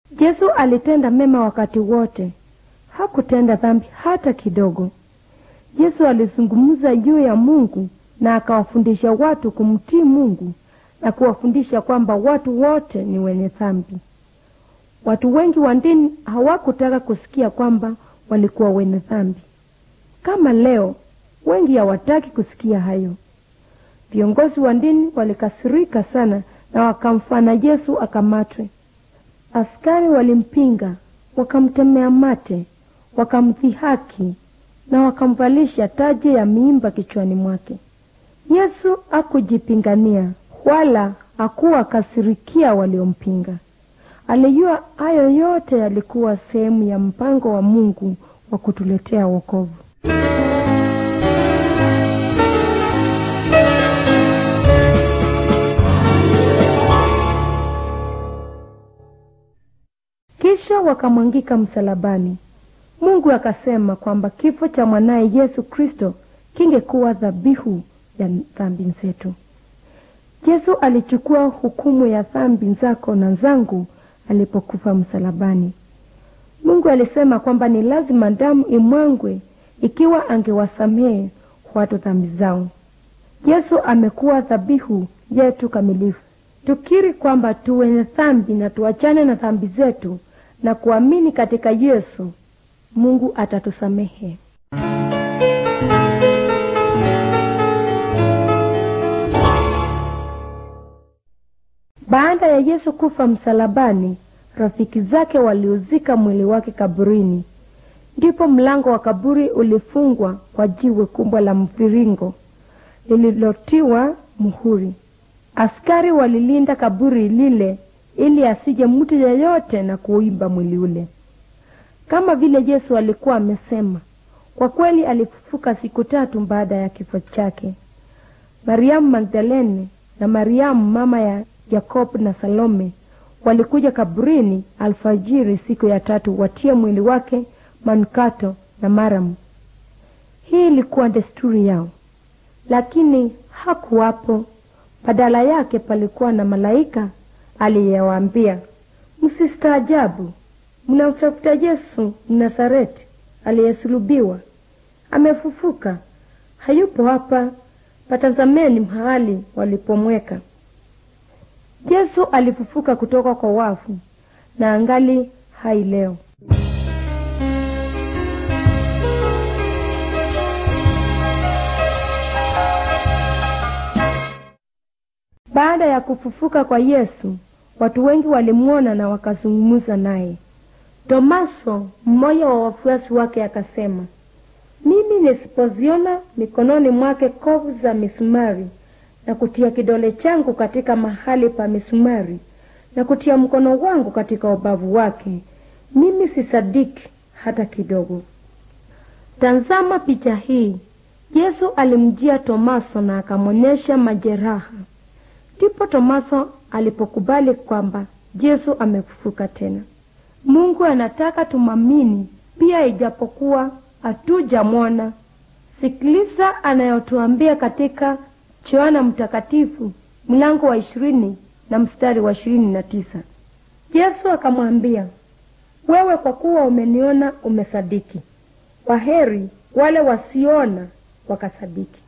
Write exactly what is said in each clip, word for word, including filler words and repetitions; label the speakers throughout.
Speaker 1: Yesu alitenda mema wakati wote. Hakutenda dhambi hata kidogo. Yesu alizungumza juu ya Mungu na akawafundisha watu kumtii Mungu na kuwafundisha kwamba watu wote ni wenye dhambi. Watu wengi wa dini hawakutaka kusikia kwamba walikuwa wenye dhambi. Kama leo, wengi hawataki kusikia hayo. Viongozi wa dini walikasirika sana na wakamfanya Yesu akamatwe. Askari walimpinga, wakamtemea mate, wakamdhihaki na wakamvalisha taji ya miiba kichwani mwake. Yesu hakujipingania wala hakuwa kasirikia waliompinga. Alijua hayo yote yalikuwa sehemu ya mpango wa Mungu wa kutuletea wokovu. Kisha wakamwangika msalabani. Mungu akasema kwamba kifo cha mwanae Yesu Kristo kingekuwa dhabihu ya dhambi zetu. Yesu alichukua hukumu ya dhambi zako na zangu alipokufa msalabani. Mungu alisema kwamba ni lazima damu imwagwe ikiwa angewasamehe watu dhambi zao. Yesu amekuwa dhabihu yetu kamilifu. Tukiri kwamba tu wenye dhambi na tuachane na dhambi zetu na kuamini katika Yesu, Mungu atatusamehe. Baada ya Yesu kufa msalabani, rafiki zake waliuzika mwili wake kaburini. Ndipo mlango wa kaburi ulifungwa kwa jiwe kubwa la mviringo lililotiwa muhuri. Askari walilinda kaburi lile ili asije mtu yeyote na kuiba mwili ule. Kama vile Yesu alikuwa amesema, kwa kweli alifufuka siku tatu baada ya kifo chake. Mariamu Magdalene na Mariamu mama ya Yakobo na Salome walikuja kaburini alfajiri siku ya tatu watie mwili wake manukato na maramu. Hii ilikuwa desturi yao. Lakini hakuwapo. Badala yake palikuwa na malaika aliyewaambia, msistaajabu, mnamtafuta Yesu Mnazareti aliyesulubiwa. Amefufuka, hayupo hapa, patazameni mahali walipomweka. Yesu alifufuka kutoka kwa wafu na angali hai leo. Baada ya kufufuka kwa Yesu, watu wengi walimuona na wakazungumza naye. Tomaso, mmoja wa wafuasi wake, akasema, mimi nisipoziona mikononi mwake kovu za misumari na kutia kidole changu katika mahali pa misumari na kutia mkono wangu katika ubavu wake, mimi sisadiki hata kidogo. Tazama picha hii. Yesu alimjia Tomaso na akamonyesha majeraha. Ndipo Tomaso alipokubali kwamba Yesu amefufuka tena. Mungu anataka tumamini pia ijapokuwa hatujamwona. Sikiliza anayotuambia katika Yohana Mtakatifu mlango wa ishirini na mstari wa ishirini na tisa. Yesu akamwambia, wewe kwa kuwa umeniona umesadiki. Waheri wale wasiona wakasadiki.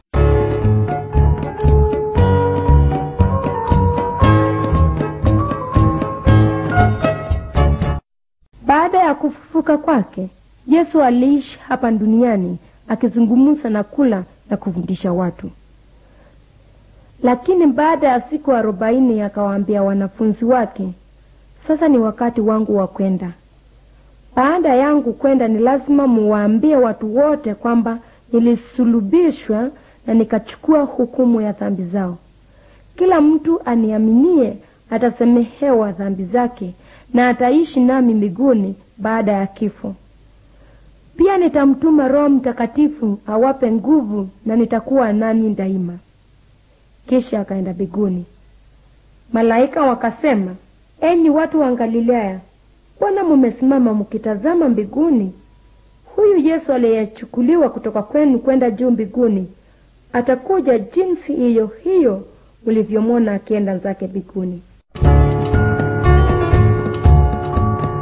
Speaker 1: Baada ya kufufuka kwake, Yesu aliishi hapa duniani akizungumza na kula na kufundisha watu. Lakini baada ya siku arobaini akawaambia wanafunzi wake, sasa ni wakati wangu wa kwenda. Baada yangu kwenda ni lazima muwaambie watu wote kwamba nilisulubishwa na nikachukua hukumu ya dhambi zao. Kila mtu aniaminie atasamehewa dhambi zake na ataishi nami mbinguni baada ya kifo. Pia nitamtuma Roho Mtakatifu awape nguvu na nitakuwa nani daima. Kisha akaenda mbinguni. Malaika wakasema, enyi watu wa Galilaya, mbona mmesimama mkitazama mbinguni? Huyu Yesu aliyechukuliwa kutoka kwenu kwenda juu mbinguni atakuja jinsi hiyo hiyo mlivyomwona akienda zake mbinguni.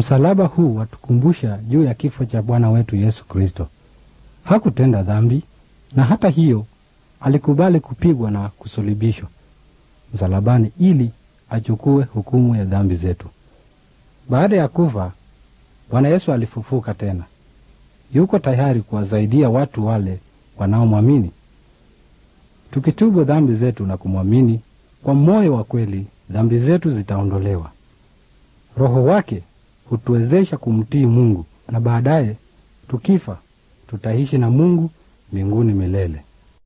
Speaker 2: Msalaba huu watukumbusha juu ya kifo cha Bwana wetu Yesu Kristo. Hakutenda dhambi, na hata hiyo alikubali kupigwa na kusulubishwa msalabani ili achukue hukumu ya dhambi zetu. Baada ya kufa, Bwana Yesu alifufuka tena. Yuko tayari kuwasaidia watu wale wanaomwamini. Tukitubu dhambi zetu na kumwamini kwa moyo wa kweli, dhambi zetu zitaondolewa. Roho wake hutuwezesha kumtii Mungu, na baadaye tukifa tutaishi na Mungu mbinguni milele.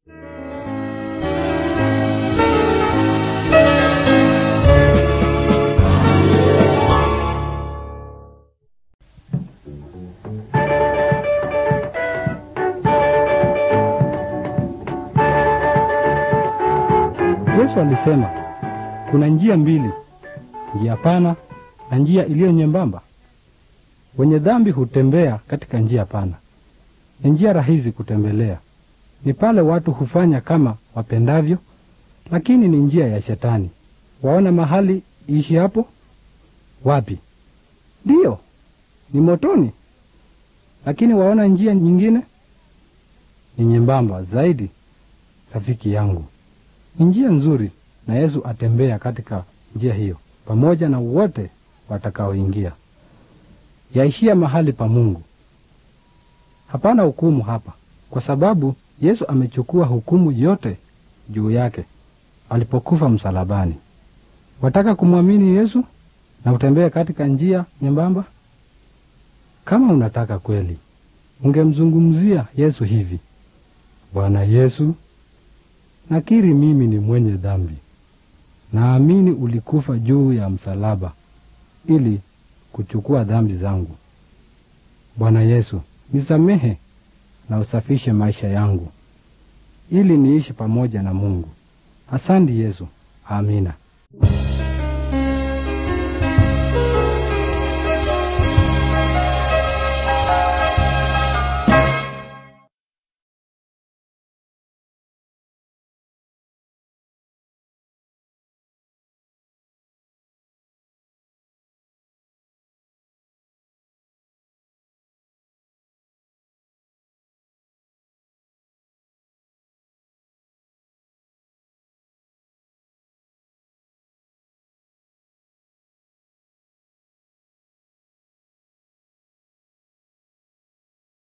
Speaker 2: Yesu alisema, kuna njia mbili, njia pana na njia iliyo nyembamba. Wenye dhambi hutembea katika njia pana. Ni njia rahisi kutembelea. Ni pale watu hufanya kama wapendavyo, lakini ni njia ya Shetani. Waona mahali ishi hapo? Wapi? Ndio, ni motoni. Lakini waona njia nyingine? Ni nyembamba zaidi, rafiki yangu. Ni njia nzuri, na Yesu atembea katika njia hiyo pamoja na wote watakaoingia. Yaishia mahali pa Mungu. Hapana hukumu hapa, kwa sababu Yesu amechukua hukumu yote juu yake alipokufa msalabani. Wataka kumwamini Yesu na utembee katika njia nyembamba? Kama unataka kweli, ungemzungumzia Yesu hivi: Bwana Yesu, nakiri mimi ni mwenye dhambi. Naamini ulikufa juu ya msalaba ili kuchukua dhambi zangu. Bwana Yesu, nisamehe na usafishe maisha yangu ili niishi pamoja na Mungu. Asante Yesu. Amina.